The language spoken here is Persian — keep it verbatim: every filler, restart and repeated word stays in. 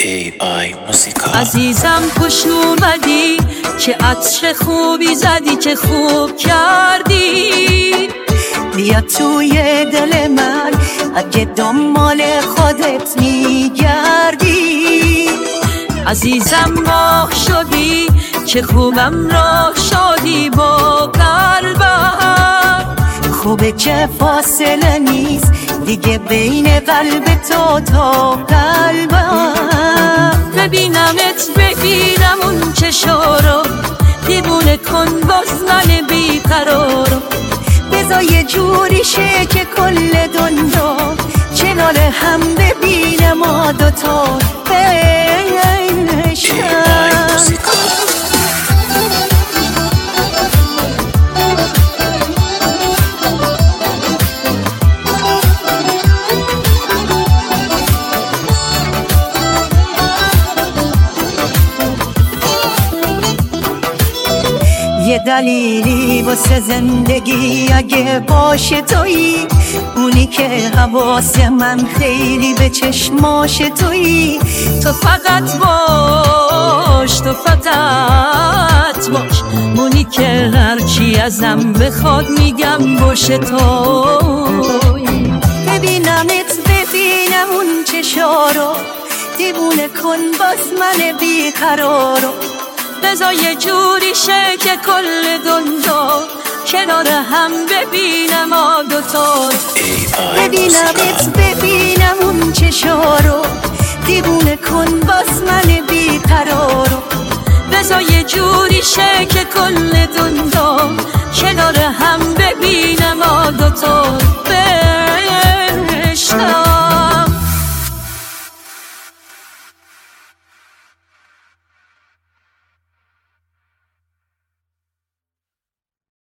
ای آی موسیقا. عزیزم خوش اومدی، چه عطر خوبی زدی، چه خوب کردی. بیا توی دل من، اگه دنبال خودت میگردی. عزیزم ماه شدی، چه خوبم راه شدی با قلبم. خوبه که فاصله نیست دیگه بین قلب تو تا قلبم. ببینمت ببینم اون چشارو، دیوونه کن باز من بیقرارو. بذار یه جوری شه که کل دنیا کنار هم ببینه ما دوتا بینشم. یه دلیلی واسه زندگی اگه باشه تویی، اونی که حواس من خیلی به چشماش تویی. تو فقط باش، تو فقط باش، اونی که هرچی ازم بخواد میگم باشه تویی. ببینمت ببینم اون چشارو، دیوونه کن باز من بیقرارو. بذار یه جوری شه که کل دنیا کنار هم ببینم ما دوتا. ببینمت ببینم اون چشارو، دیوونه کن باز من بیقرارو. بذار یه جوری شه که کل دنیا کنار هم ببینم ما دوتا. بشنم